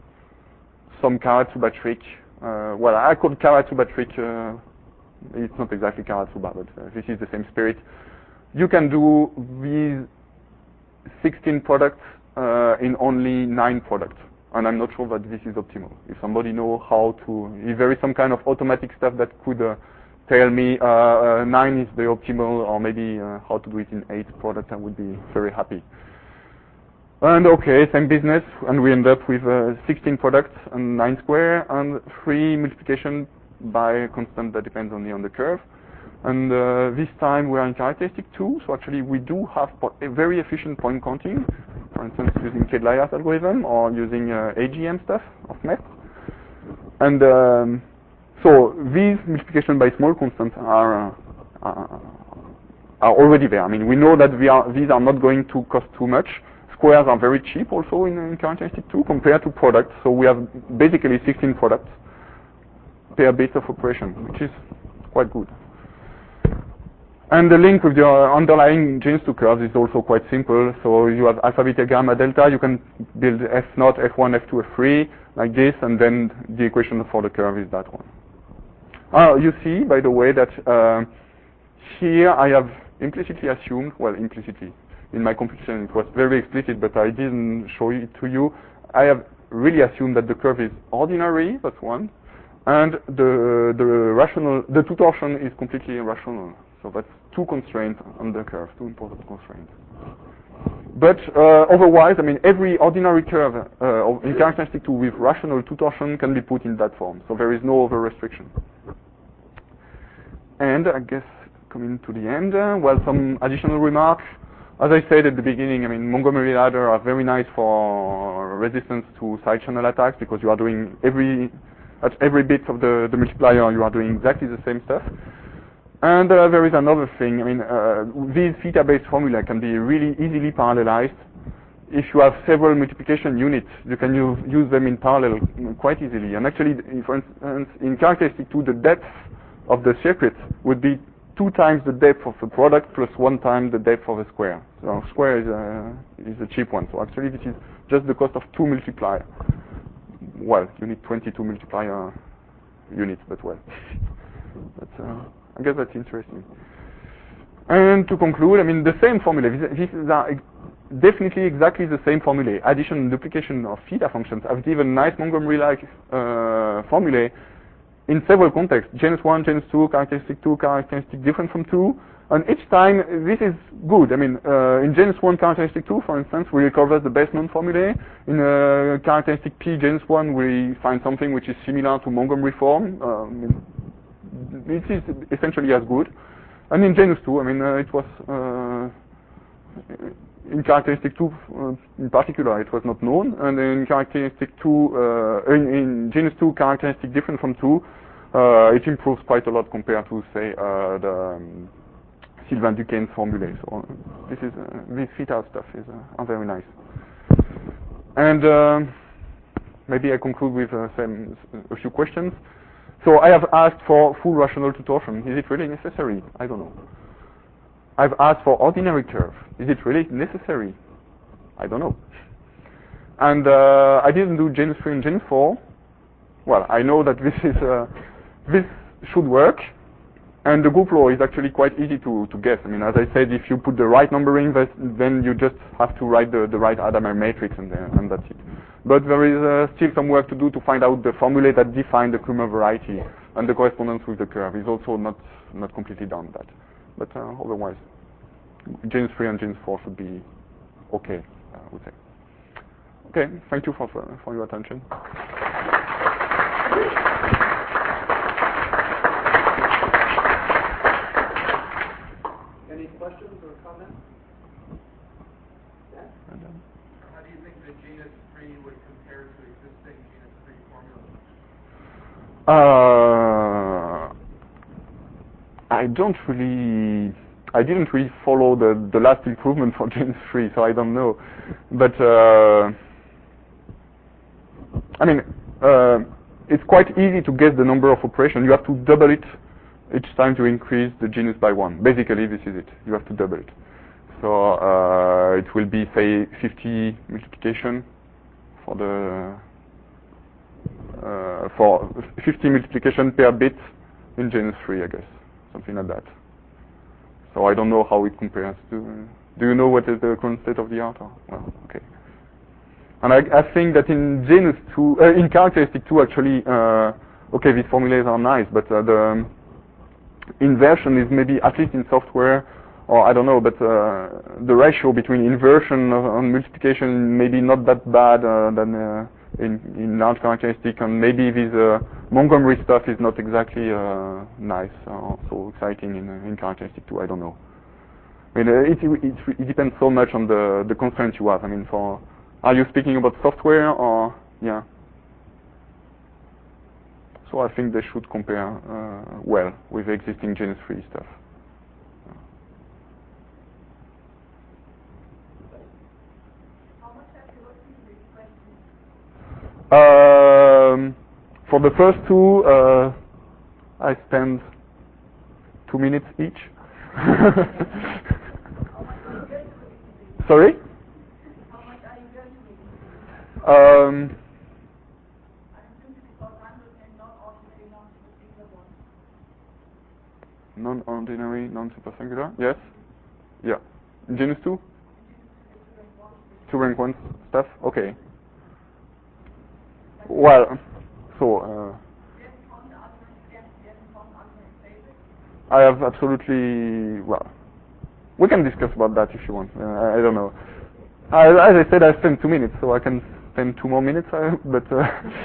some Karatsuba trick, uh, well, I called Karatsuba trick. Uh, it's not exactly Karatsuba, but uh, this is the same spirit. You can do these sixteen products uh, in only nine products. And I'm not sure that this is optimal. If somebody knows how to, if there is some kind of automatic stuff that could uh, tell me uh, uh, nine is the optimal, or maybe uh, how to do it in eight products, I would be very happy. And okay, same business, and we end up with uh, sixteen products and nine square, and three multiplication by a constant that depends only on the curve. And uh, this time we are in characteristic two, so actually we do have a very efficient point counting. For instance, using Kedlayer's algorithm or using uh, A G M stuff of M E T. And um, so these multiplication by small constants are, uh, are are already there. I mean, we know that we are, these are not going to cost too much. Squares are very cheap also in, in characteristic two compared to products. So we have basically sixteen products per bit of operation, which is quite good. And the link with the underlying genus two curves is also quite simple. So you have alpha, beta, gamma, delta. You can build F zero, F one, F two, F three like this, and then the equation for the curve is that one. Uh, you see, by the way, that uh, here I have implicitly assumed, well, implicitly, in my computation it was very explicit, but I didn't show it to you. I have really assumed that the curve is ordinary, that's one, and the the rational, the two torsion is completely irrational. So that's two constraints on the curve, two important constraints. But uh, otherwise, I mean, every ordinary curve uh, in characteristic two with rational two torsion can be put in that form. So there is no other restriction. And I guess coming to the end, uh, well, some additional remarks. As I said at the beginning, I mean, Montgomery ladder are very nice for resistance to side channel attacks because you are doing every, at every bit of the, the multiplier, you are doing exactly the same stuff. And uh, there is another thing. I mean, uh, these theta-based formula can be really easily parallelized. if you have several multiplication units, you can use, use them in parallel quite easily. And actually, for instance, in characteristic two, the depth of the circuit would be two times the depth of the product plus one time the depth of a square. So square is a, is a cheap one. So actually, this is just the cost of two multiplier. Well, you need twenty-two multiplier units, but well. but uh, I guess that's interesting. And to conclude, I mean, the same formula. These are definitely exactly the same formulae. Addition and duplication of theta functions have given nice Montgomery-like uh, formulae in several contexts. Genus one, genus two, characteristic two, characteristic different from two. And each time, this is good. I mean, uh, in genus one, characteristic two, for instance, we recover the best known formulae. In uh, characteristic P, genus one, we find something which is similar to Montgomery form. Um, it is essentially as good. And in genus two, I mean, uh, it was... Uh, in characteristic two, uh, in particular, it was not known, and in characteristic two, uh, in, in genus two, characteristic different from two, uh, it improves quite a lot compared to, say, uh, the um, Sylvain Duquesne's formulae. So uh, this is uh, this theta stuff is uh, very nice. And uh, maybe I conclude with uh, some, a few questions. So I have asked for full rational torsion. Is it really necessary? I don't know. I've asked for ordinary curve. Is it really necessary? I don't know. And uh, I didn't do genus three and genus four. Well, I know that this is uh, this should work, and the group law is actually quite easy to, to guess. I mean, as I said, if you put the right numbering, then you just have to write the, the right Hadamard matrix, and, uh, and that's it. But there is uh, still some work to do to find out the formulae that define the Kummer variety, and the correspondence with the curve is also not not completely done that. But uh, otherwise, genus three and genus four should be okay, I would say. Okay, thank you for, for, for your attention. Any questions or comments? Yeah? How do you think the genus three would compare to existing genus three formulas? Uh, I don't really... I didn't really follow the, the last improvement for genus three, so I don't know. But, uh, I mean, uh, it's quite easy to guess the number of operations. You have to double it each time to increase the genus by one. Basically, this is it. You have to double it. So uh, it will be, say, fifty multiplication for the uh, for fifty multiplication per bit in genus three, I guess, something like that. So I don't know how it compares to. Uh, do you know what is the current state of the art? Or, well, okay. And I, I think that in genus two, uh, in characteristic two, actually, uh, okay, these formulas are nice, but uh, the um, inversion is maybe, at least in software, or I don't know, but uh, the ratio between inversion and multiplication maybe not that bad uh, than uh, in, in large characteristic, and maybe this uh, Montgomery stuff is not exactly uh, nice or so exciting in, uh, in characteristic two. I don't know. I mean, uh, it, it, it depends so much on the, the constraints you have. I mean, for are you speaking about software or yeah? So I think they should compare uh, well with existing genus three stuff. How much have you looked into these questions? Um, for the first two, uh, I spend two minutes each. How much are you going to look into these? Sorry? How much are you going to look into these? Um, I'm simply because I'm looking at non-ordinary, non-particular ones. non-ordinary, non-supersingular. Yes. Yeah. Genus two. Two rank one stuff. Okay. Well, so uh, I have absolutely well. We can discuss about that if you want. Uh, I, I don't know. I, as I said, I spent two minutes, so I can spend two more minutes. Uh, but uh,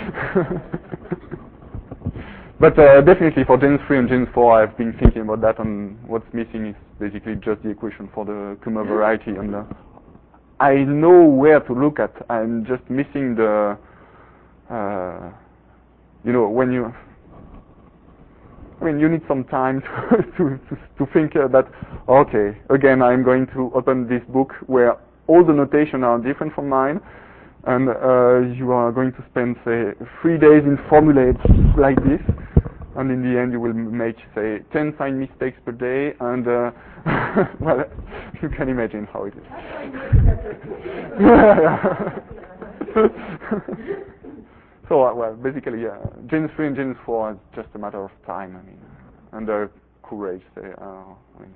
but uh, definitely for genus three and genus four, I've been thinking about that, and what's missing is basically just the equation for the Kummer variety, and uh, I know where to look at. I'm just missing the. Uh, you know, when you. I mean, you need some time to to, to, to think uh, that, okay, again, I'm going to open this book where all the notation are different from mine, and uh, you are going to spend, say, three days in formulates like this, and in the end you will make, say, ten sign mistakes per day, and uh, well, you can imagine how it is. So, uh, well, basically, uh, Genus three and Genus four is just a matter of time, I mean, and uh, courage, say, uh, I mean.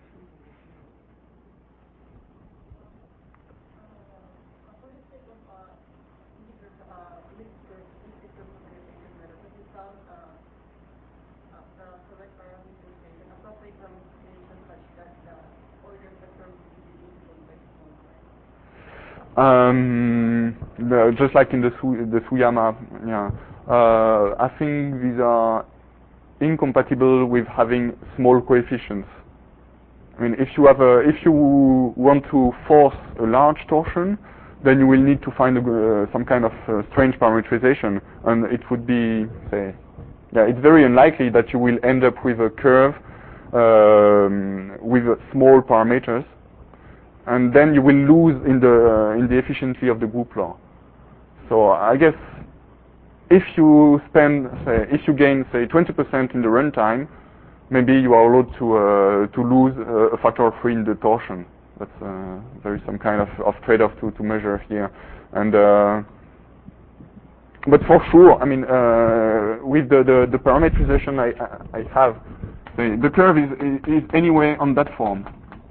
Um, the, just like in the Su the Suyama, yeah. Uh, I think these are incompatible with having small coefficients. I mean, if you have a, if you want to force a large torsion, then you will need to find a, uh, some kind of uh, strange parametrization, and it would be, say, yeah, it's very unlikely that you will end up with a curve um, with uh, small parameters, and then you will lose in the uh, in the efficiency of the group law. So I guess if you spend, say, if you gain, say, twenty percent in the runtime, maybe you are allowed to uh, to lose uh, a factor of three in the torsion. That's uh, there is some kind of, of trade-off to, to measure here, and uh, but for sure, I mean, uh, with the, the the parametrization I I have, the, the curve is, is is anyway on that form.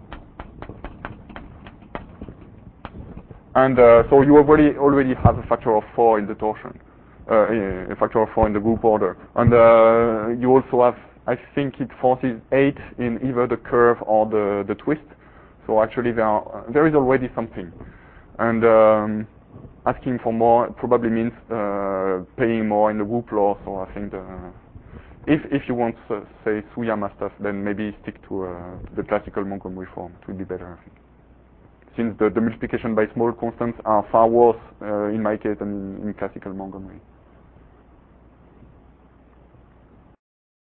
And uh, so you already already have a factor of four in the torsion, uh, a factor of four in the group order, and uh, you also have, I think it forces eight in either the curve or the the twist. So actually there are, there is already something, and um, asking for more probably means uh, paying more in the group law. So I think the, if if you want uh, say Suyama stuff, then maybe stick to, uh, to the classical Montgomery form. It would be better, I think. Since the, the multiplication by small constants are far worse uh, in my case than in, in classical Montgomery.